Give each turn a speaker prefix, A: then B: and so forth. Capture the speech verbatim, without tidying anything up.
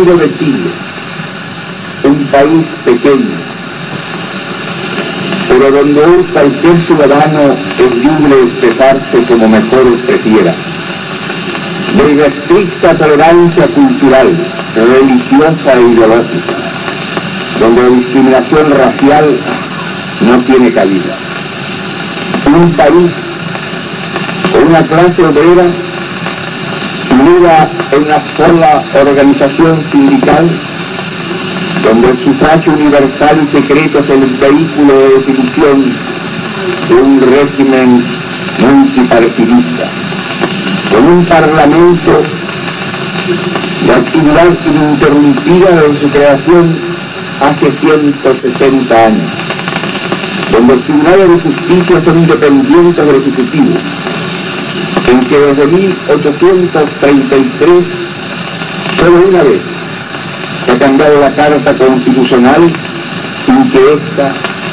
A: futuro de Chile, un país pequeño, pero donde hoy cualquier ciudadano es libre de expresarse como mejor prefiera, de irrestricta tolerancia cultural, religiosa e ideológica, donde la discriminación racial no tiene cabida. Un país con una clase obrera unida en una sola organización sindical, donde el sufragio universal y secreto es el vehículo de definición de un régimen multipartidista, con un parlamento de actividad ininterrumpida desde su creación hace ciento sesenta años, donde los tribunales de justicia son independientes del Ejecutivo, en que desde mil ochocientos treinta y tres, solo una vez, se ha cambiado la Carta Constitucional sin que ésta